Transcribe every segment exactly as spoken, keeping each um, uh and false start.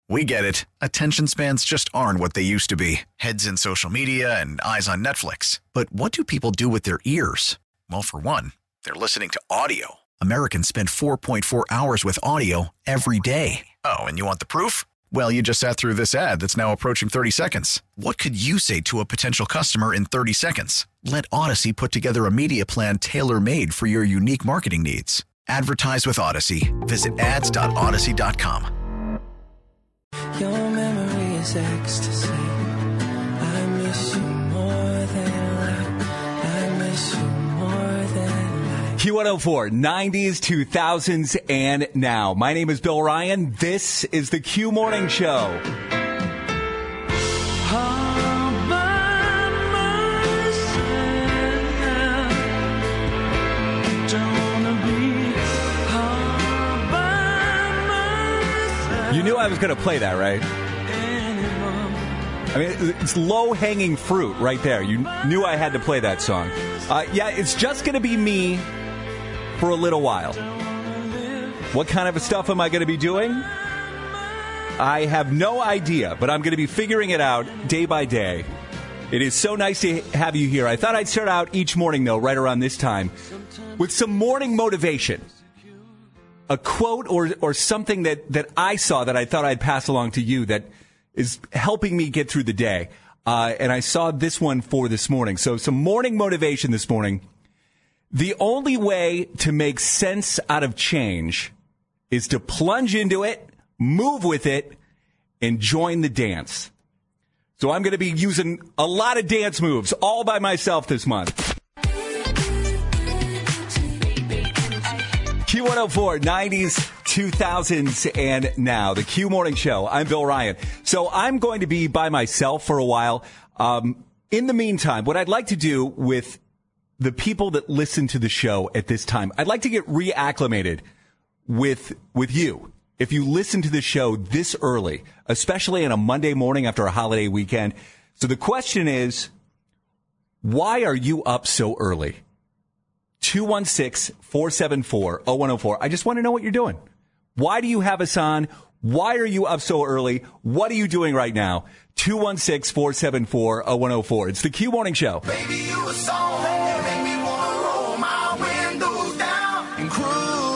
We get it. Attention spans just aren't what they used to be. Heads in social media and eyes on Netflix. But what do people do with their ears? Well, for one, they're listening to audio. Americans spend four point four hours with audio every day. Oh, and you want the proof? Well, you just sat through this ad that's now approaching thirty seconds. What could you say to a potential customer in thirty seconds? Let Odyssey put together a media plan tailor-made for your unique marketing needs. Advertise with Odyssey. Visit ads dot odyssey dot com. Your memory is ecstasy. I miss you more than life. I miss you more than life. Q one oh four, nineties, two thousands, and now. My name is Bill Ryan. This is the Q Morning Show. You knew I was going to play that, right? I mean, it's low-hanging fruit right there. You knew I had to play that song. Uh, yeah, it's just going to be me for a little while. What kind of stuff am I going to be doing? I have no idea, but I'm going to be figuring it out day by day. It is so nice to have you here. I thought I'd start out each morning, though, right around this time, with some morning motivation. A quote or or something that, that I saw that I thought I'd pass along to you that is helping me get through the day. Uh, and I saw this one for this morning. So some morning motivation this morning. The only way to make sense out of change is to plunge into it, move with it, and join the dance. So I'm going to be using a lot of dance moves all by myself this month. Q one oh four, nineties, two thousands, and now. The Q Morning Show. I'm Bill Ryan. So I'm going to be by myself for a while. Um, in the meantime, what I'd like to do with the people that listen to the show at this time, I'd like to get reacclimated with, with you. If you listen to the show this early, especially on a Monday morning after a holiday weekend. So the question is, why are you up so early? two one six, four seven four, oh one oh four. I just want to know what you're doing. Why do you have us on? Why are you up so early? What are you doing right now? two one six, four seven four, oh one oh four. It's the Q Morning Show. Baby, you a song that make me wanna roll my windows down and cruise.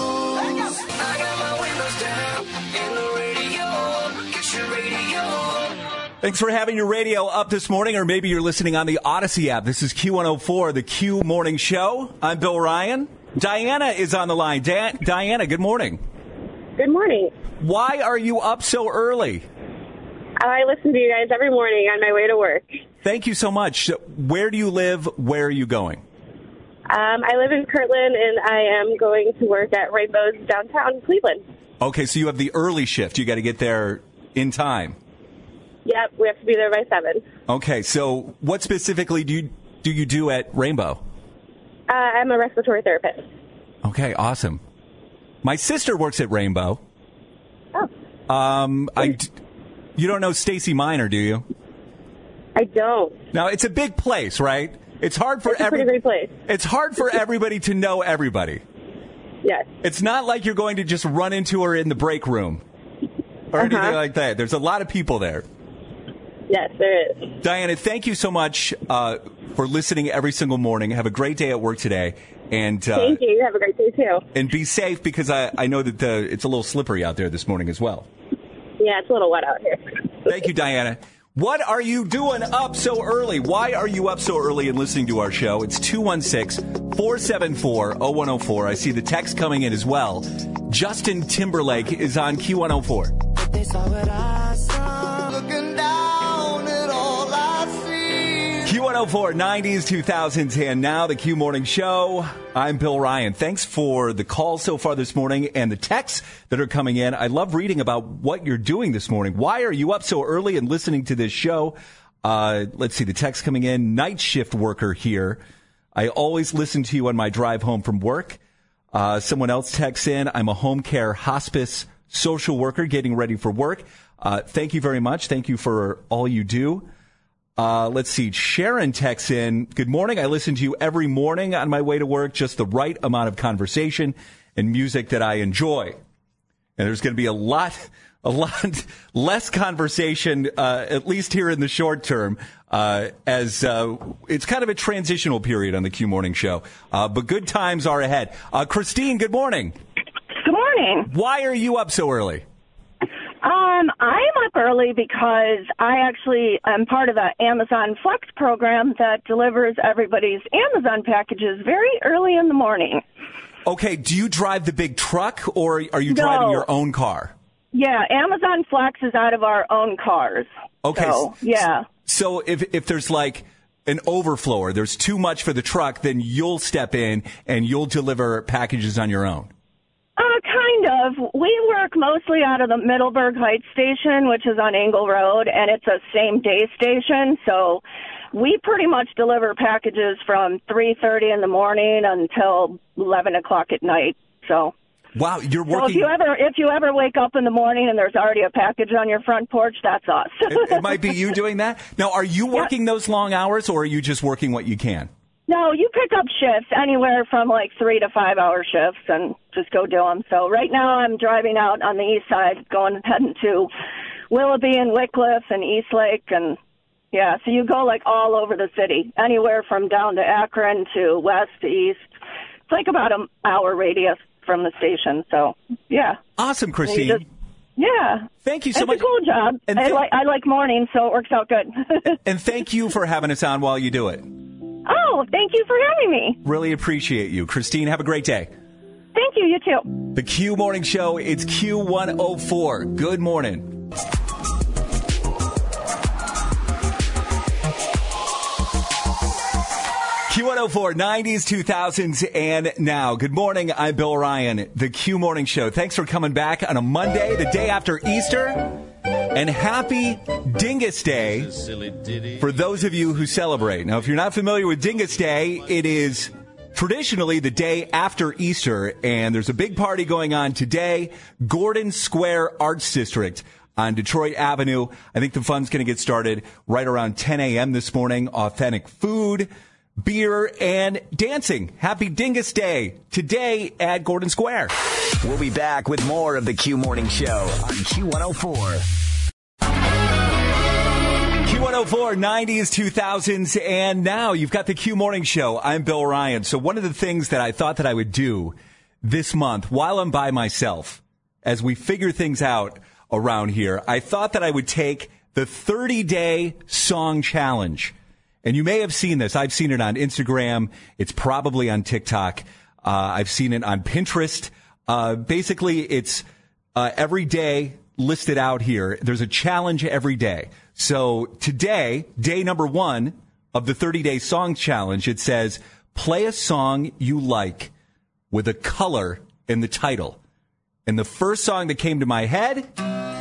I got my windows down and the radio. Get your radio. Thanks for having your radio up this morning, or maybe you're listening on the Odyssey app. This is Q one oh four, the Q Morning Show. I'm Bill Ryan. Diana is on the line. Da- Diana, good morning. Good morning. Why are you up so early? I listen to you guys every morning on my way to work. Thank you so much. Where do you live? Where are you going? Um, I live in Kirtland, and I am going to work at Rainbow's downtown Cleveland. Okay, so you have the early shift. You got to get there in time. Yep, we have to be there by seven. Okay, so what specifically do you do you do at Rainbow? Uh, I'm a respiratory therapist. Okay, awesome. My sister works at Rainbow. Oh. Um, I, you don't know Stacy Miner, do you? I don't. Now, it's a big place, right? It's hard for it's a every, pretty great place. It's hard for everybody to know everybody. Yes. It's not like you're going to just run into her in the break room or uh-huh. anything like that. There's a lot of people there. Yes, there is. Diana, thank you so much uh, for listening every single morning. Have a great day at work today. And uh, thank you. You have a great day, too. And be safe, because I, I know that the, it's a little slippery out there this morning as well. Yeah, it's a little wet out here. Thank you, Diana. What are you doing up so early? Why are you up so early and listening to our show? It's two one six, four seven four, oh one oh four. I see the text coming in as well. Justin Timberlake is on Q one oh four. They saw what I saw, looking down at all I see. Q one oh four, nineties, two thousands, and now the Q Morning Show. I'm Bill Ryan. Thanks for the calls so far this morning and the texts that are coming in. I love reading about what you're doing this morning. Why are you up so early and listening to this show? Uh, let's see, the text coming in. Night shift worker here. I always listen to you on my drive home from work. Uh, someone else texts in. I'm a home care hospice social worker getting ready for work. Uh, thank you very much. Thank you for all you do. Uh, let's see. Sharon texts in. Good morning. I listen to you every morning on my way to work. Just the right amount of conversation and music that I enjoy. And there's going to be a lot a lot less conversation, uh, at least here in the short term, uh, as uh, it's kind of a transitional period on the Q Morning Show. Uh, but good times are ahead. Uh, Christine, good morning. Good morning. Why are you up so early? Um, I'm up early because I actually am part of the Amazon Flex program that delivers everybody's Amazon packages very early in the morning. Okay, do you drive the big truck or are you driving No. your own car? Yeah, Amazon Flex is out of our own cars. Okay. So, yeah. So if if there's like an overflow or there's too much for the truck, then you'll step in and you'll deliver packages on your own. Uh, kind of. We work mostly out of the Middleburg Heights station, which is on Engle Road, and it's a same-day station. So we pretty much deliver packages from three thirty in the morning until eleven o'clock at night. So, Wow, you're so if working. you ever if you ever wake up in the morning and there's already a package on your front porch, that's us. it, it might be you doing that. Now, are you working those long hours or are you just working what you can? No, you pick up shifts anywhere from like three to five hour shifts and just go do them. So right now I'm driving out on the east side, going heading to Willoughby and Wycliffe and Eastlake, and yeah, so you go like all over the city, anywhere from down to Akron to west to east. It's like about an hour radius from the station. So yeah, Awesome, You Christine. just- yeah. Thank you so it's much. a cool job. And I, th- like I like mornings, so it works out good. And thank you for having us on while you do it. Oh, thank you for having me. Really appreciate you. Christine, have a great day. Thank you. You too. The Q Morning Show, it's Q one oh four. Good morning. Q one oh four, nineties, two thousands, and now. Good morning. I'm Bill Ryan, the Q Morning Show. Thanks for coming back on a Monday, the day after Easter. And happy Dingus Day for those of you who celebrate. Now, if you're not familiar with Dingus Day, it is traditionally the day after Easter, and there's a big party going on today, Gordon Square Arts District on Detroit Avenue. I think the fun's going to get started right around ten a.m. this morning. Authentic food, beer, and dancing. Happy Dingus Day today at Gordon Square. We'll be back with more of the Q Morning Show on Q one oh four. Q one oh four, nineties, two thousands, and now you've got the Q Morning Show. I'm Bill Ryan. So one of the things that I thought that I would do this month while I'm by myself, as we figure things out around here, I thought that I would take the thirty-day song challenge. And you may have seen this. I've seen it on Instagram. It's probably on TikTok. Uh, I've seen it on Pinterest. Uh, basically, it's uh, every day listed out here. There's a challenge every day. So today, day number one of the thirty-day song challenge, it says, play a song you like with a color in the title. And the first song that came to my head,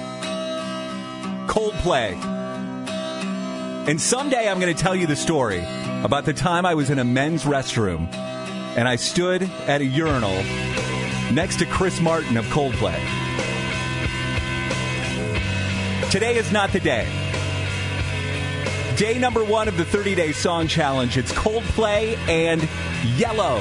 Coldplay. And someday I'm going to tell you the story about the time I was in a men's restroom and I stood at a urinal next to Chris Martin of Coldplay. Today is not the day. Day number one of the thirty-day song challenge. It's Coldplay and Yellow.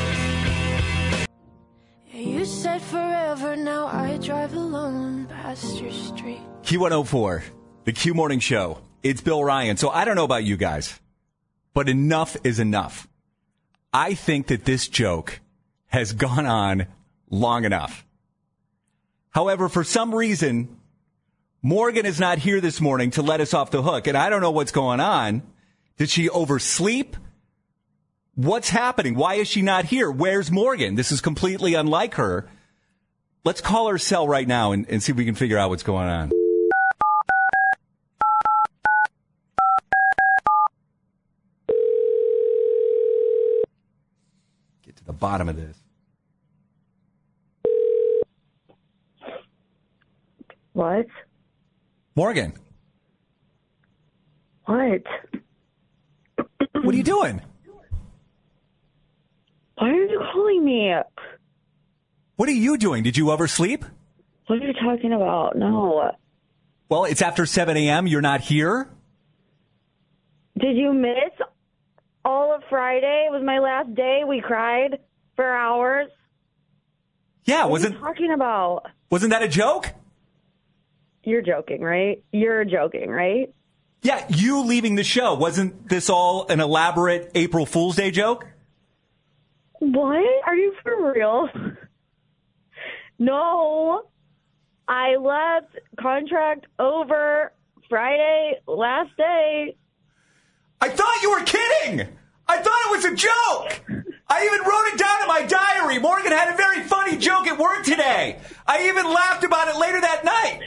You said forever, now I drive alone past your street. Q one oh four, the Q Morning Show. It's Bill Ryan. So I don't know about you guys, but enough is enough. I think that this joke has gone on long enough. However, for some reason, Morgan is not here this morning to let us off the hook, and I don't know what's going on. Did she oversleep? What's happening? Why is she not here? Where's Morgan? This is completely unlike her. Let's call her cell right now and, and see if we can figure out what's going on. Get to the bottom of this. What? Morgan, What? what are you doing? Why are you calling me? What are you doing? Did you oversleep? What are you talking about? No. Well, it's after seven a.m. You're not here? Did you miss all of Friday? It was my last day. We cried for hours. Yeah, What are wasn't you talking about? wasn't that a joke? you're joking, right? You're joking, right? Yeah, you leaving the show. Wasn't this all an elaborate April Fool's Day joke? What? Are you for real? No. I left, contract over, Friday, last day. I thought you were kidding. I thought it was a joke. I even wrote it down in my diary. Morgan had a very funny joke at work today. I even laughed about it later that night.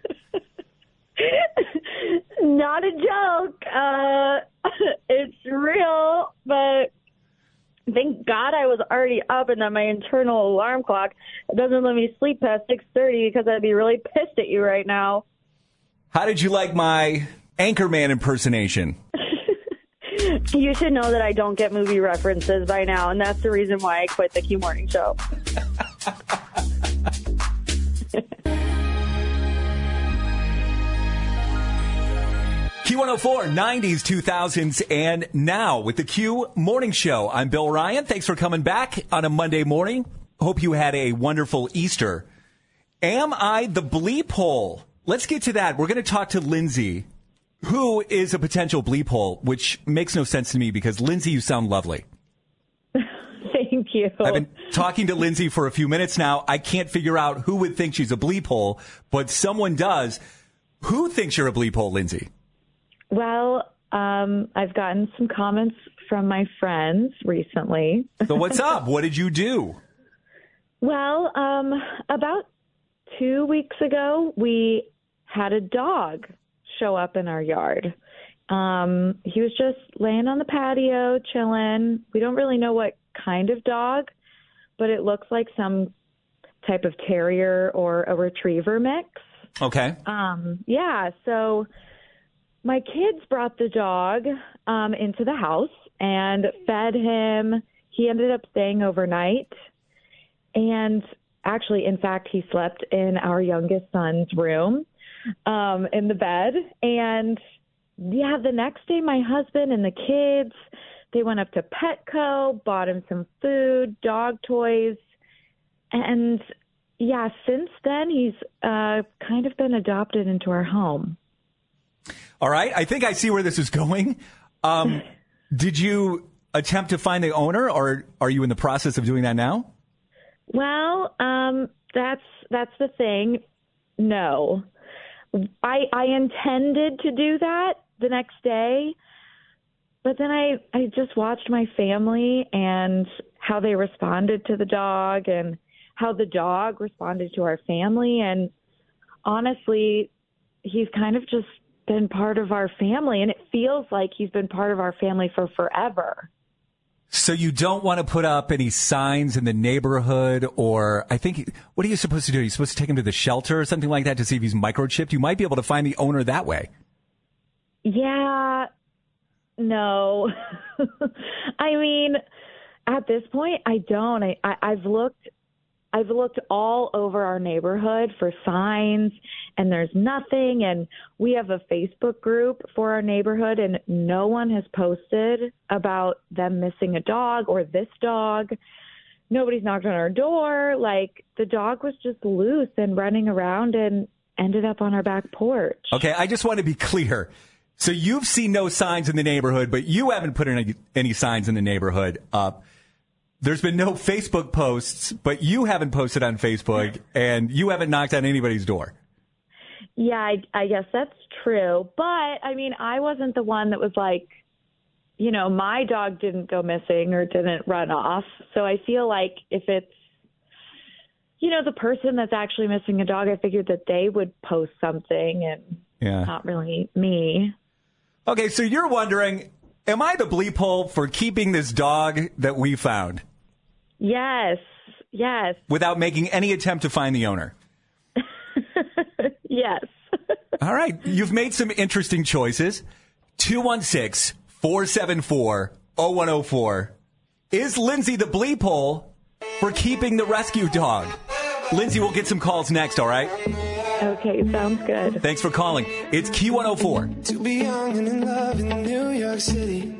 Not a joke. Uh, it's real, but thank God I was already up and then my internal alarm clock doesn't let me sleep past six thirty because I'd be really pissed at you right now. How did you like my Anchorman impersonation? You should know that I don't get movie references by now, and that's the reason why I quit the Q Morning Show. Q one oh four, nineties, two thousands, and now with the Q Morning Show. I'm Bill Ryan. Thanks for coming back on a Monday morning. Hope you had a wonderful Easter. Am I the bleep hole? Let's get to that. We're going to talk to Lindsay, who is a potential bleep hole, which makes no sense to me because, Lindsay, you sound lovely. Thank you. I've been talking to Lindsay for a few minutes now. I can't figure out who would think she's a bleep hole, but someone does. Who thinks you're a bleep hole, Lindsay? Well, um, I've gotten some comments from my friends recently. So what's up? What did you do? Well, um, about two weeks ago, we had a dog show up in our yard. Um, he was just laying on the patio, chilling. We don't really know what kind of dog, but it looks like some type of terrier or a retriever mix. Okay. Um, yeah, so my kids brought the dog um, into the house and fed him. He ended up staying overnight. And actually, in fact, he slept in our youngest son's room um, in the bed. And yeah, the next day, my husband and the kids, they went up to Petco, bought him some food, dog toys. And yeah, since then, he's uh, kind of been adopted into our home. All right. I think I see where this is going. Um, did you attempt to find the owner, or are you in the process of doing that now? Well, um, that's that's the thing. No. I I intended to do that the next day, but then I, I just watched my family and how they responded to the dog and how the dog responded to our family. And honestly, he's kind of just been part of our family, and it feels like he's been part of our family for forever. So you don't want to put up any signs in the neighborhood, or I think, what are you supposed to do? Are you supposed to take him to the shelter or something like that to see if he's microchipped? You might be able to find the owner that way. Yeah, no. I mean, at this point, I don't. I, I, I've looked I've looked all over our neighborhood for signs, and there's nothing. And we have a Facebook group for our neighborhood, and no one has posted about them missing a dog or this dog. Nobody's knocked on our door. Like, the dog was just loose and running around and ended up on our back porch. Okay, I just want to be clear. So you've seen no signs in the neighborhood, but you haven't put any, any signs in the neighborhood up. There's been no Facebook posts, but you haven't posted on Facebook, and you haven't knocked on anybody's door. Yeah, I, I guess that's true. But, I mean, I wasn't the one that was like, you know, my dog didn't go missing or didn't run off. So I feel like if it's, you know, the person that's actually missing a dog, I figured that they would post something, and yeah. Not really me. Okay, so you're wondering, am I the bleep hole for keeping this dog that we found? Yes, yes. Without making any attempt to find the owner? Yes. All right, you've made some interesting choices. two one six, four seven four, zero one zero four. Is Lindsay the bleep hole for keeping the rescue dog? Lindsay, we'll get some calls next, all right? Okay, sounds good. Thanks for calling. It's Q one oh four. To be young and in love in New York City.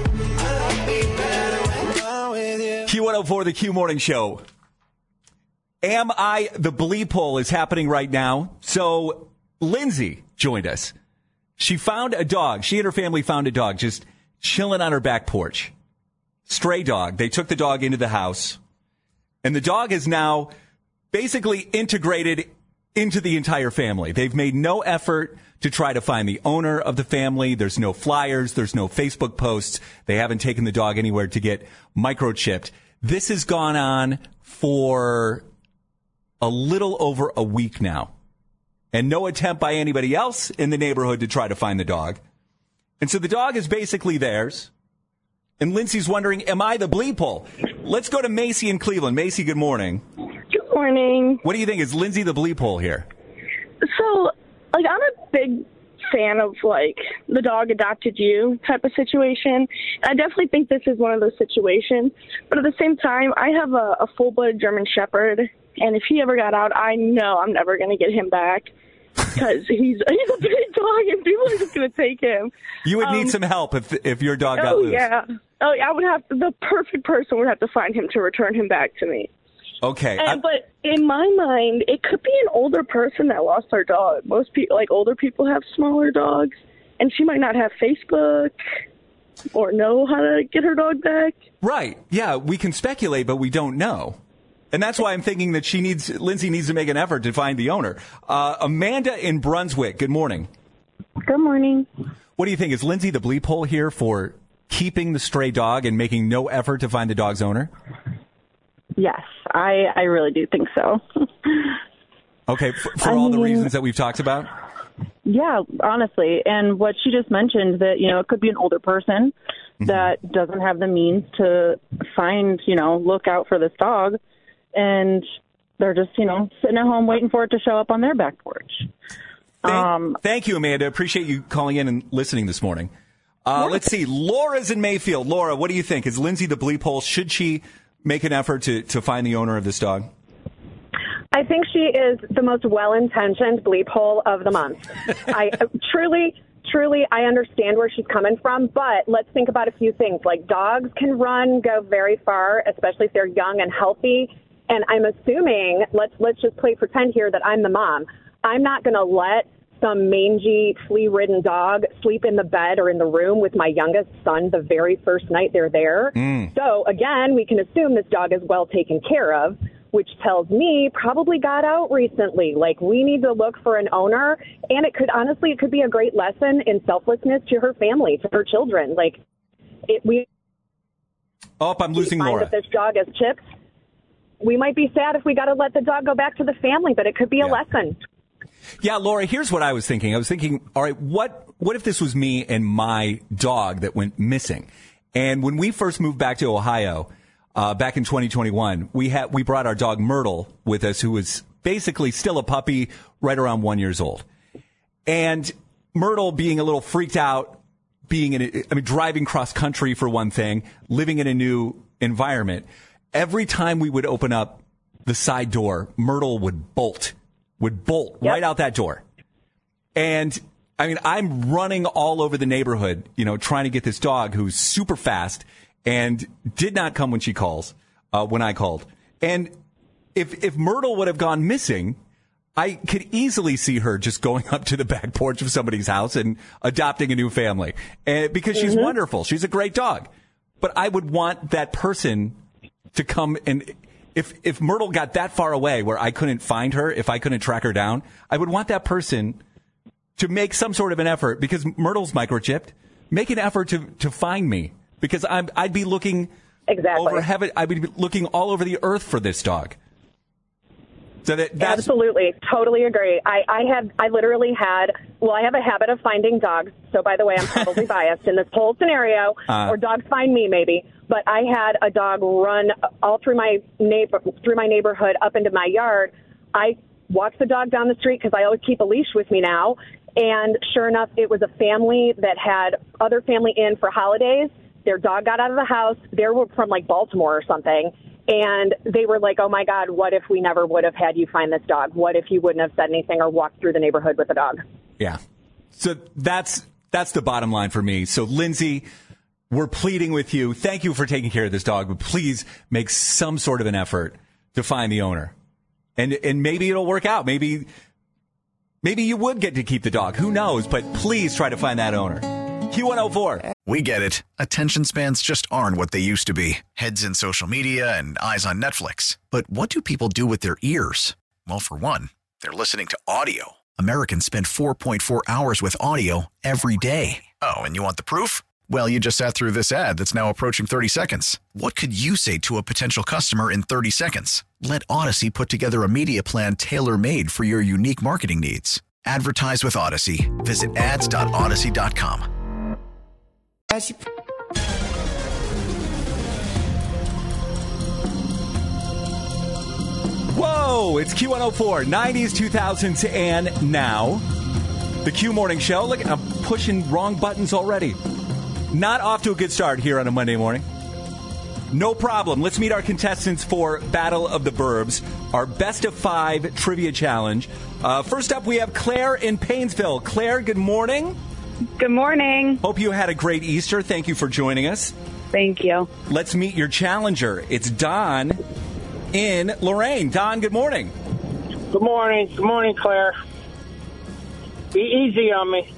Q one oh four, the Q Morning Show. Am I the Bleep Hole is happening right now. So Lindsay joined us. She found a dog. She and her family found a dog just chilling on her back porch. Stray dog. They took the dog into the house. And the dog is now basically integrated into the entire family. They've made no effort to try to find the owner of the family. There's no flyers. There's no Facebook posts. They haven't taken the dog anywhere to get microchipped. This has gone on for a little over a week now. And no attempt by anybody else in the neighborhood to try to find the dog. And so the dog is basically theirs. And Lindsay's wondering, am I the Bleep Hole? Let's go to Macy in Cleveland. Macy, good morning. Good morning. What do you think? Is Lindsay the Bleep Hole here? So, like, I'm a big fan of, like, the dog adopted you type of situation. I definitely think this is one of those situations. But at the same time, I have a, a full-blooded German Shepherd. And if he ever got out, I know I'm never going to get him back. Because he's, he's a big dog and people are just going to take him. You would um, need some help if if your dog got oh, loose. Yeah. Oh, yeah. I would have to, the perfect person would have to find him to return him back to me. Okay. And, but in my mind, it could be an older person that lost their dog. Most people, like older people, have smaller dogs. And she might not have Facebook or know how to get her dog back. Right. Yeah, we can speculate, but we don't know. And that's why I'm thinking that she needs, Lindsay needs to make an effort to find the owner. Uh, Amanda in Brunswick, good morning. Good morning. What do you think? Is Lindsay the Bleep Hole here for keeping the stray dog and making no effort to find the dog's owner? Yes, I, I really do think so. Okay, for, for I all the mean, reasons that we've talked about? Yeah, honestly. And what she just mentioned, that, you know, it could be an older person mm-hmm. that doesn't have the means to find, you know, look out for this dog. And they're just, you know, sitting at home waiting for it to show up on their back porch. Thank, Um, thank you, Amanda. Appreciate you calling in and listening this morning. Uh, yeah. Let's see. Laura's in Mayfield. Laura, what do you think? Is Lindsay the Bleep Hole? Should she make an effort to, to find the owner of this dog? I think she is the most well-intentioned bleep hole of the month. I truly, truly, I understand where she's coming from, but let's think about a few things. Like, dogs can run, go very far, especially if they're young and healthy. And I'm assuming, let's let's just play pretend here that I'm the mom. I'm not going to let some mangy, flea-ridden dog sleep in the bed or in the room with my youngest son the very first night they're there. Mm. So, again, we can assume this dog is well taken care of, which tells me probably got out recently. Like, we need to look for an owner. And it could, honestly, it could be a great lesson in selflessness to her family, to her children. Like, it, we... Oh, I'm losing find Laura. That this dog has chips. We might be sad if we got to let the dog go back to the family, but it could be a yeah. lesson. Yeah, Laura, here's what I was thinking. I was thinking, all right, what what if this was me and my dog that went missing? And when we first moved back to Ohio, uh, back in twenty twenty-one, we had we brought our dog Myrtle with us, who was basically still a puppy, right around one years old. And Myrtle, being a little freaked out, being in, a, I mean, driving cross country for one thing, living in a new environment. Every time we would open up the side door, Myrtle would bolt, would bolt Yep. right out that door. And I mean, I'm running all over the neighborhood, you know, trying to get this dog who's super fast and did not come when she calls, uh, when I called. And if, if Myrtle would have gone missing, I could easily see her just going up to the back porch of somebody's house and adopting a new family. And because she's Mm-hmm. wonderful. She's a great dog. But I would want that person to come, and if if Myrtle got that far away where I couldn't find her, if I couldn't track her down, I would want that person to make some sort of an effort, because Myrtle's microchipped. Make an effort to, to find me, because I'm I'd be looking Exactly. over heaven. I'd be looking all over the earth for this dog. So that that's, Absolutely. Totally agree. I, I had, I literally had, well, I have a habit of finding dogs. So, by the way, I'm probably biased in this whole scenario, Uh. or dogs find me maybe. But I had a dog run all through my neighbor, through my neighborhood up into my yard. I walked the dog down the street because I always keep a leash with me now. And sure enough, it was a family that had other family in for holidays. Their dog got out of the house. They were from like Baltimore or something. And they were like, oh, my God, what if we never would have had you find this dog? What if you wouldn't have said anything or walked through the neighborhood with the dog? yeah. So that's that's the bottom line for me. So, Lindsay, we're pleading with you. Thank you for taking care of this dog, but please make some sort of an effort to find the owner. And and maybe it'll work out. Maybe maybe you would get to keep the dog. Who knows? But please try to find that owner. Q one oh four. We get it. Attention spans just aren't what they used to be. Heads in social media and eyes on Netflix. But what do people do with their ears? Well, for one, they're listening to audio. Americans spend four point four hours with audio every day. Oh, and you want the proof? Well, you just sat through this ad that's now approaching thirty seconds. What could you say to a potential customer in thirty seconds? Let Odyssey put together a media plan tailor-made for your unique marketing needs. Advertise with Odyssey. Visit ads dot odyssey dot com. Whoa, it's Q one oh four, nineties, two thousands, and now. The Q Morning Show. Look, I'm pushing wrong buttons already. Not off to a good start here on a Monday morning. No problem. Let's meet our contestants for Battle of the Burbs, our best of five trivia challenge. Uh, first up, we have Claire in Painesville. Claire, good morning. Good morning. Hope you had a great Easter. Thank you for joining us. Thank you. Let's meet your challenger. It's Don in Lorain. Don, good morning. Good morning. Good morning, Claire. Be easy on me.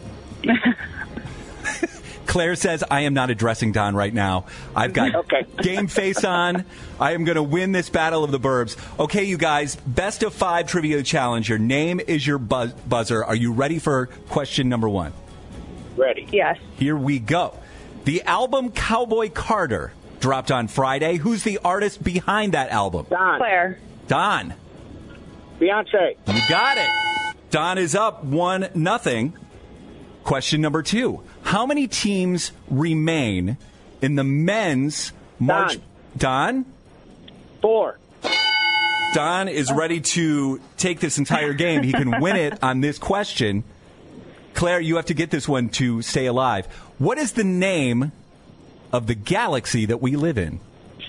Claire says, I am not addressing Don right now. I've got okay. game face on. I am going to win this Battle of the Burbs. Okay, you guys, best of five trivia challenge. Your name is your buzz- buzzer. Are you ready for question number one? Ready. Yes. Here we go. The album Cowboy Carter dropped on Friday. Who's the artist behind that album? Don. Claire. Don. Beyonce. You got it. Don is up one nothing. Question number two. How many teams remain in the men's March? Don? Don? Four. Don is ready to take this entire game. He can win it on this question. Claire, you have to get this one to stay alive. What is the name of the galaxy that we live in?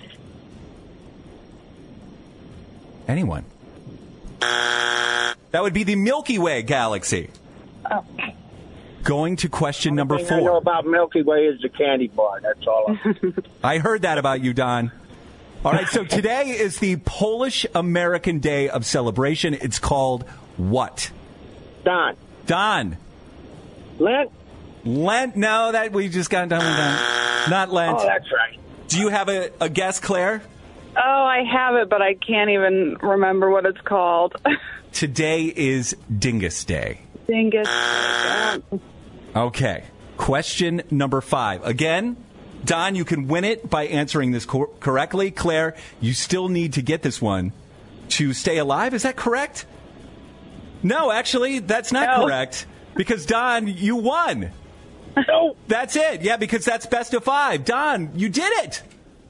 Anyone? That would be the Milky Way galaxy. Oh. Going to question number thing four. I know about Milky Way is the candy bar. That's all. I heard that about you, Don. All right, so today is the Polish-American Day of Celebration. It's called what? Don. Don. Lent? Lent? No, that we just got done with that. Not Lent. Oh, that's right. Do you have a, a guess, Claire? Oh, I have it, but I can't even remember what it's called. Today is Dingus Day. Dingus. Okay. Question number five. Again, Don, you can win it by answering this cor- correctly. Claire, you still need to get this one to stay alive. Is that correct? No, actually, that's not no. correct. Because, Don, you won. No. That's it. Yeah, because that's best of five. Don, you did it.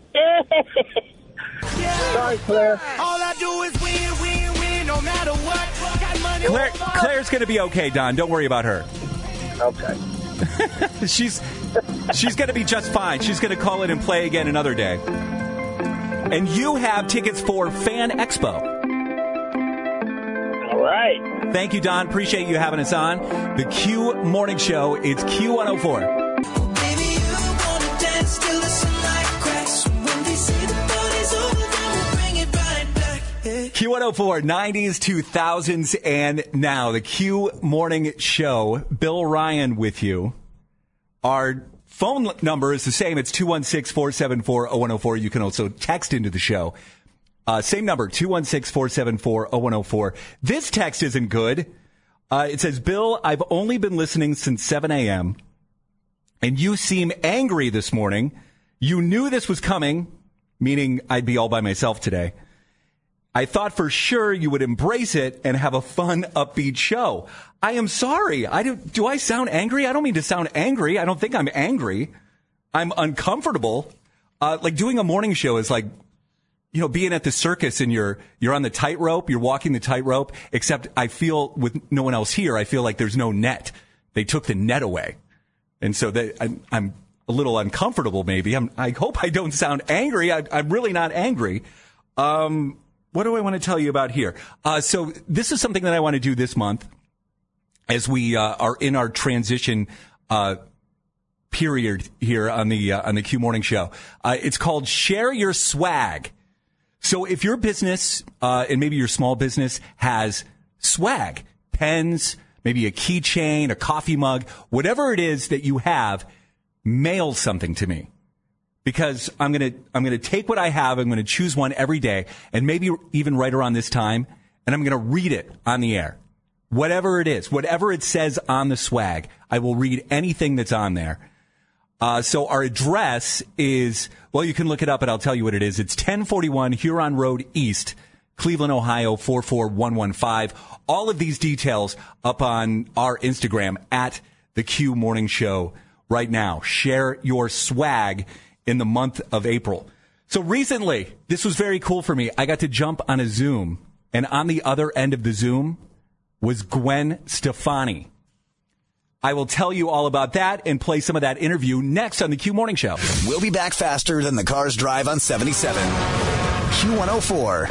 Sorry, Claire. All I do is win, win, win, no matter what. Got money. Claire, Claire's going to be okay, Don. Don't worry about her. Okay. she's she's going to be just fine. She's going to call in and play again another day. And you have tickets for Fan Expo. All right. Thank you, Don. Appreciate you having us on. The Q Morning Show. It's Q one oh four. Q one oh four, nineties, two thousands, and now. The Q Morning Show. Bill Ryan with you. Our phone number is the same. It's two one six, four seven four, zero one zero four. You can also text into the show. Uh, same number, two one six, four seven four, zero one zero four. This text isn't good. Uh, it says, Bill, I've only been listening since seven a.m., and you seem angry this morning. You knew this was coming, meaning I'd be all by myself today. I thought for sure you would embrace it and have a fun, upbeat show. I am sorry. I do, do I sound angry? I don't mean to sound angry. I don't think I'm angry. I'm uncomfortable. Uh, like doing a morning show is like, you know, being at the circus and you're, you're on the tightrope, you're walking the tightrope, except I feel with no one else here, I feel like there's no net. They took the net away. And so they, I'm, I'm a little uncomfortable maybe. I'm, I hope I don't sound angry. I, I'm really not angry. Um, What do I want to tell you about here? Uh, so this is something that I want to do this month as we uh, are in our transition uh, period here on the uh, on the Q Morning Show. Uh, it's called Share Your Swag. So if your business, uh, and maybe your small business has swag, pens, maybe a keychain, a coffee mug, whatever it is that you have, mail something to me. Because I'm going to, I'm going to take what I have, I'm going to choose one every day, and maybe even right around this time, and I'm going to read it on the air. Whatever it is, whatever it says on the swag, I will read anything that's on there. Uh, so our address is, well, you can look it up and I'll tell you what it is. It's ten forty-one Huron Road East, Cleveland, Ohio, four four one one five. All of these details up on our Instagram at the Q Morning Show right now. Share your swag in the month of April. So recently, this was very cool for me. I got to jump on a Zoom, and on the other end of the Zoom was Gwen Stefani. I will tell you all about that and play some of that interview next on the Q Morning Show. We'll be back faster than the cars drive on seventy-seven. Q one oh four.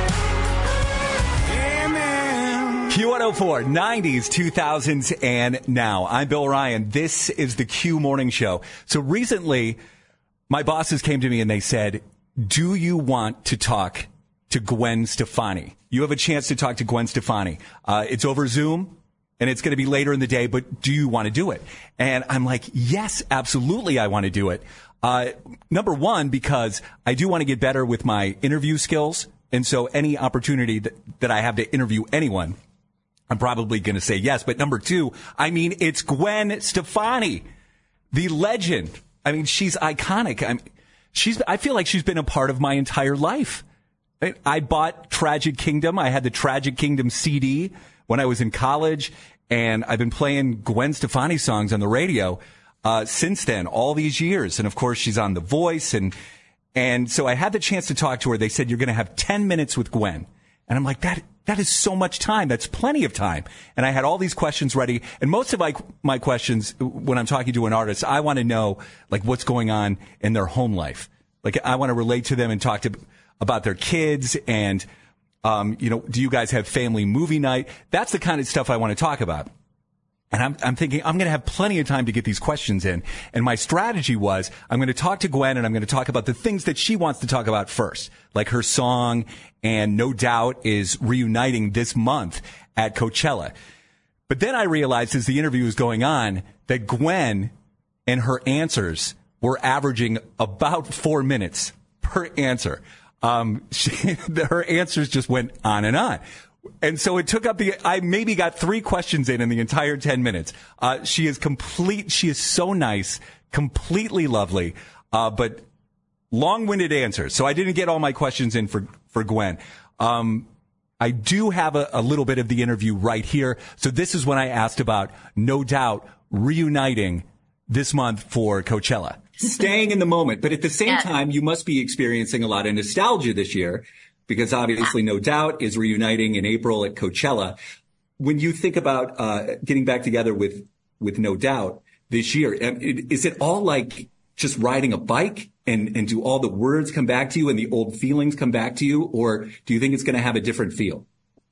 Q one oh four, nineties, two thousands, and now. I'm Bill Ryan. This is the Q Morning Show. So recently, my bosses came to me and they said, do you want to talk to Gwen Stefani? You have a chance to talk to Gwen Stefani. Uh, it's over Zoom. And it's going to be later in the day, but do you want to do it? And I'm like, yes, absolutely, I want to do it. Uh, number one, because I do want to get better with my interview skills. And so any opportunity that, that I have to interview anyone, I'm probably going to say yes. But number two, I mean, it's Gwen Stefani, the legend. I mean, she's iconic. I'm, she's, I feel like she's been a part of my entire life. I, I bought Tragic Kingdom. I had the Tragic Kingdom C D when I was in college, and I've been playing Gwen Stefani songs on the radio uh, since then, all these years. And of course, she's on The Voice, and and so I had the chance to talk to her. They said, you're going to have ten minutes with Gwen. And I'm like, that that is so much time. That's plenty of time. And I had all these questions ready. And most of my, my questions, when I'm talking to an artist, I want to know, like, what's going on in their home life. Like, I want to relate to them and talk to about their kids and Um, you know, do you guys have family movie night? That's the kind of stuff I want to talk about. And I'm, I'm thinking I'm going to have plenty of time to get these questions in. And my strategy was I'm going to talk to Gwen and I'm going to talk about the things that she wants to talk about first, like her song, and No Doubt is reuniting this month at Coachella. But then I realized as the interview was going on that Gwen and her answers were averaging about four minutes per answer. Um, she, her answers just went on and on. And so it took up the, I maybe got three questions in in the entire ten minutes. Uh, she is complete. She is so nice, completely lovely, uh, but long-winded answers. So I didn't get all my questions in for, for Gwen. Um, I do have a, a little bit of the interview right here. So this is when I asked about No Doubt reuniting this month for Coachella. Staying in the moment. But at the same time, you must be experiencing a lot of nostalgia this year because obviously No Doubt is reuniting in April at Coachella. When you think about uh, getting back together with, with No Doubt this year, is it all like just riding a bike and, and do all the words come back to you and the old feelings come back to you? Or do you think it's going to have a different feel?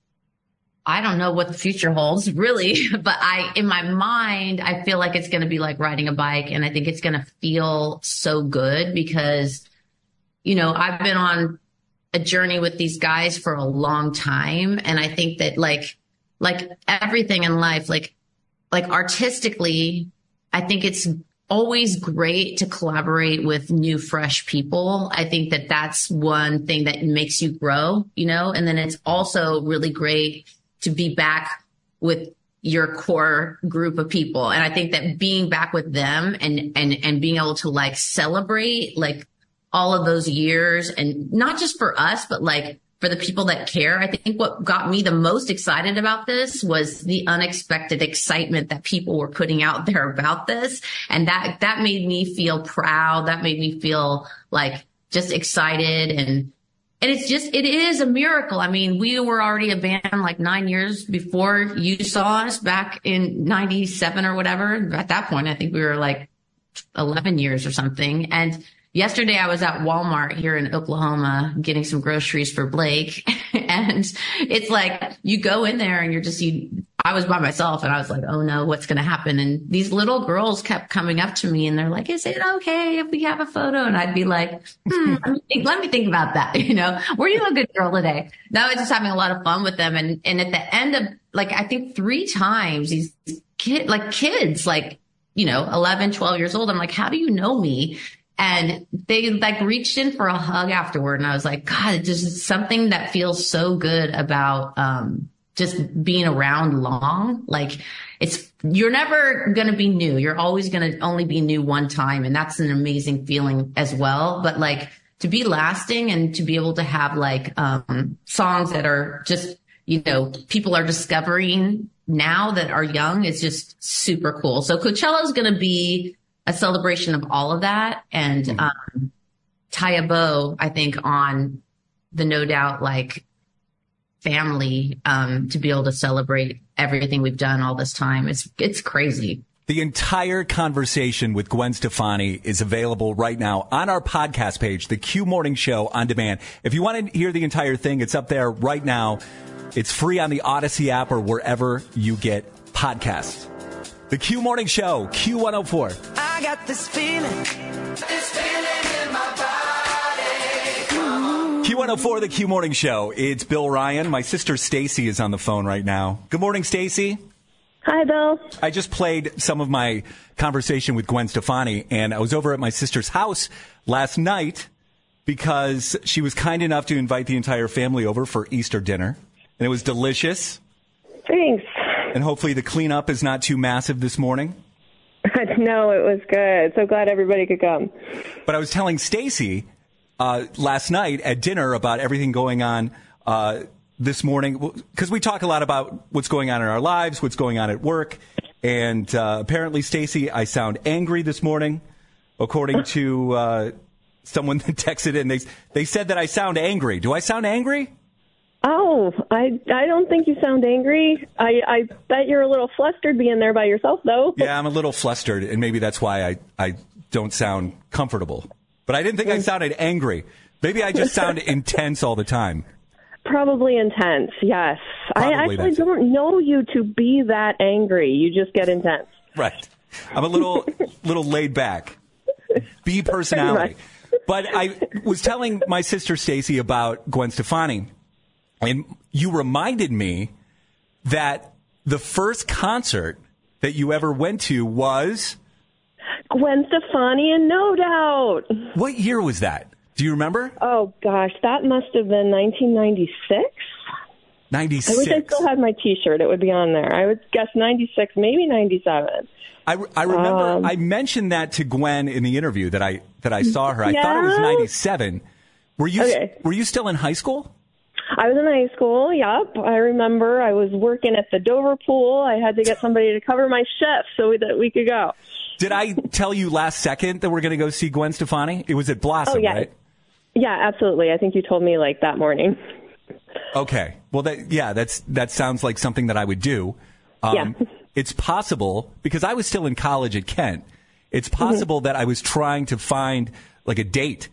I don't know what the future holds, really, but I, in my mind, I feel like it's going to be like riding a bike, and I think it's going to feel so good because, you know, I've been on a journey with these guys for a long time, and I think that like, like everything in life, like, like artistically, I think it's always great to collaborate with new, fresh people. I think that that's one thing that makes you grow, you know, and then it's also really great to be back with your core group of people. And I think that being back with them and, and, and being able to like celebrate like all of those years, and not just for us, but like for the people that care. I think what got me the most excited about this was the unexpected excitement that people were putting out there about this. And that, that made me feel proud. That made me feel like just excited. And, And it's just, it is a miracle. I mean, we were already a band like nine years before you saw us back in ninety-seven or whatever. At that point, I think we were like eleven years or something. And, yesterday I was at Walmart here in Oklahoma getting some groceries for Blake. And it's like, you go in there and you're just, you, I was by myself and I was like, oh no, what's going to happen? And these little girls kept coming up to me and they're like, is it okay if we have a photo? And I'd be like, hmm, let me think, let me think about that. You know, were you a good girl today? No, I was just having a lot of fun with them. And, and at the end of, like, I think three times these kid, like kids, like, you know, eleven, twelve years old. I'm like, how do you know me? And they like reached in for a hug afterward. And I was like, God, it's just something that feels so good about, um, just being around long. Like it's, you're never going to be new. You're always going to only be new one time. And that's an amazing feeling as well. But like to be lasting and to be able to have like, um, songs that are just, you know, people are discovering now that are young is just super cool. So Coachella is going to be a celebration of all of that. And, mm-hmm. um, tie a bow, I think, on the No Doubt, like, family, um, to be able to celebrate everything we've done all this time. It's, it's crazy. The entire conversation with Gwen Stefani is available right now on our podcast page, The Q Morning Show on Demand. If you want to hear the entire thing, it's up there right now. It's free on the Odyssey app or wherever you get podcasts. The Q Morning Show, Q one oh four. I got this feeling, this feeling in my body. Q one oh four, The Q Morning Show. It's Bill Ryan. My sister Stacy is on the phone right now. Good morning, Stacy. Hi, Bill. I just played some of my conversation with Gwen Stefani, and I was over at my sister's house last night because she was kind enough to invite the entire family over for Easter dinner. And it was delicious. Thanks. And hopefully the cleanup is not too massive this morning. No, it was good. So glad everybody could come. But I was telling Stacy uh, last night at dinner about everything going on uh, this morning, because we talk a lot about what's going on in our lives, what's going on at work. And uh, apparently, Stacy, I sound angry this morning, according to uh, someone that texted in. They, they said that I sound angry. Do I sound angry? Oh, I I don't think you sound angry. I, I bet you're a little flustered being there by yourself, though. Yeah, I'm a little flustered, and maybe that's why I, I don't sound comfortable. But I didn't think I sounded angry. Maybe I just sound intense all the time. Probably intense, yes. Probably I actually don't know you to be that angry. You just get intense. Right. I'm a little little laid back. B personality. But I was telling my sister Stacy about Gwen Stefani. And you reminded me that the first concert that you ever went to was Gwen Stefani and No Doubt. What year was that? Do you remember? Oh, gosh, that must have been nineteen ninety-six. ninety-six. I wish I still had my T-shirt. It would be on there. I would guess ninety-six, maybe ninety-seven. I, I remember Um, I mentioned that to Gwen in the interview that I that I saw her. I Yeah? thought it was ninety-seven. Were you Okay. Were you still in high school? I was in high school, yep. I remember I was working at the Dover pool. I had to get somebody to cover my shift so that we could go. Did I tell you last second that we're going to go see Gwen Stefani? It was at Blossom, Oh, yeah. right? Yeah, absolutely. I think you told me like that morning. Okay. Well, that yeah, that's that sounds like something that I would do. Um, Yeah. It's possible, because I was still in college at Kent, it's possible Mm-hmm. that I was trying to find like a date.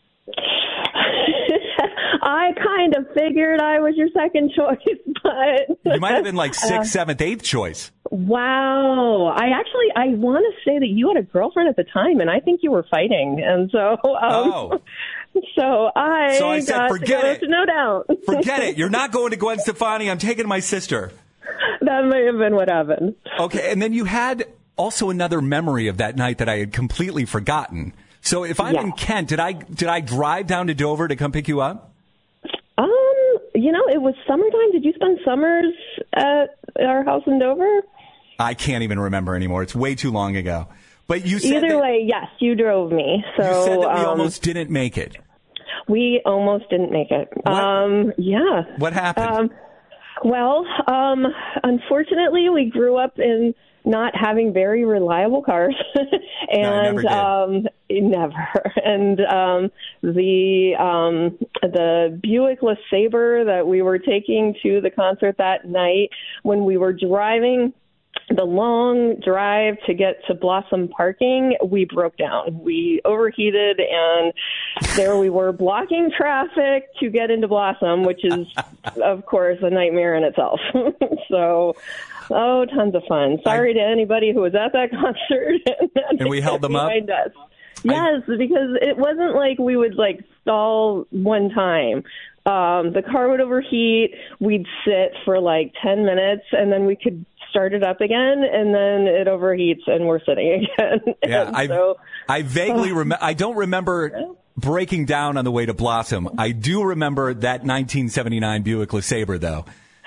I kind of figured I was your second choice, but You might have been like sixth, Uh, seventh, eighth choice. Wow. I actually, I want to say that you had a girlfriend at the time, and I think you were fighting. And so, um, Oh. so I, So I said, got forget to go it. to No Doubt. Forget it. You're not going to Gwen Stefani. I'm taking my sister. That may have been what happened. Okay. And then you had also another memory of that night that I had completely forgotten. So if I'm Yeah. in Kent, did I did I drive down to Dover to come pick you up? Um, you know, it was summertime. Did you spend summers at our house in Dover? I can't even remember anymore. It's way too long ago. But you said Either that, way, yes, you drove me. So you said that we um, almost didn't make it. we almost didn't make it. Um, yeah. What happened? Um, well, um, unfortunately, we grew up in not having very reliable cars, and never did. um, never. And um, the um, the Buick LeSabre that we were taking to the concert that night, when we were driving the long drive to get to Blossom parking, we broke down. We overheated, and there we were blocking traffic to get into Blossom, which is, of course, a nightmare in itself. So, oh, tons of fun. Sorry I, to anybody who was at that concert. And we held them up? Us. Yes, I, because it wasn't like we would, like, stall one time. Um, the car would overheat. We'd sit for, like, ten minutes, and then we could start it up again, and then it overheats, and we're sitting again. Yeah, I so, I vaguely remember. I don't remember breaking down on the way to Blossom. I do remember that nineteen seventy-nine Buick LeSabre, though.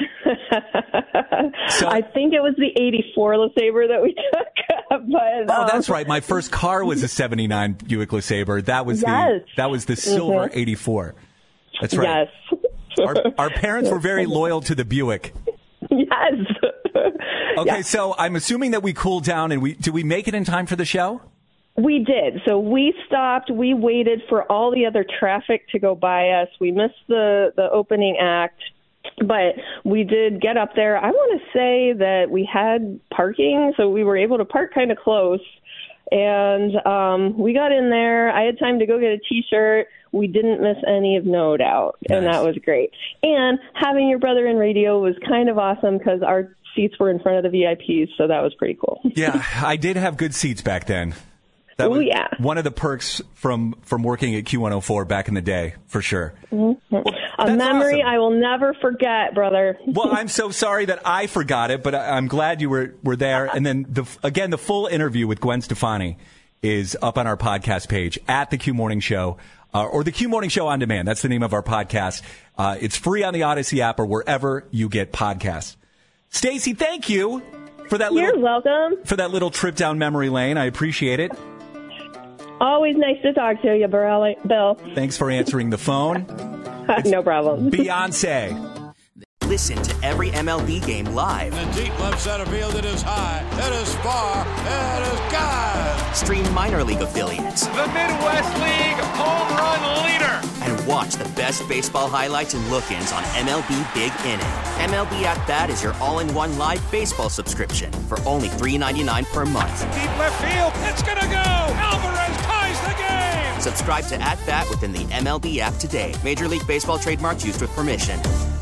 So, I think it was the eighty-four LeSabre that we took. But, oh, um, that's right. My first car was a seventy-nine Buick LeSabre. That was yes. the that was the silver mm-hmm. eighty-four. That's right. Yes. Our, our parents were very loyal to the Buick. Yes. Okay, yes. so I'm assuming that we cooled down, and we did we make it in time for the show? We did. So we stopped. We waited for all the other traffic to go by us. We missed the, the opening act, but we did get up there. I want to say that we had parking, so we were able to park kind of close. And um, we got in there. I had time to go get a T-shirt. We didn't miss any of No Doubt, nice. And that was great. And having your brother in radio was kind of awesome because our seats were in front of the V I Ps, so that was pretty cool. Yeah, I did have good seats back then. That was Ooh, yeah. one of the perks from, from working at Q one oh four back in the day, for sure. Mm-hmm. Well, a memory awesome. I will never forget, brother. Well, I'm so sorry that I forgot it, but I, I'm glad you were, were there. And then, the, again, the full interview with Gwen Stefani is up on our podcast page at the Q Morning Show, uh, or the Q Morning Show On Demand. That's the name of our podcast. Uh, it's free on the Odyssey app or wherever you get podcasts. Stacey, thank you for that. You're little, welcome. For that little trip down memory lane. I appreciate it. Always nice to talk to you, Bill. Thanks for answering the phone. No problem. Beyonce. Listen to every M L B game live. In the deep left center field, it is high, it is far, it is gone. Stream minor league affiliates. The Midwest League home run leader. And watch the best baseball highlights and look-ins on M L B Big Inning. M L B At Bat is your all-in-one live baseball subscription for only three ninety-nine per month. Deep left field, it's gonna go. Alvarez ties the game. Subscribe to At Bat within the M L B app today. Major League Baseball trademarks used with permission.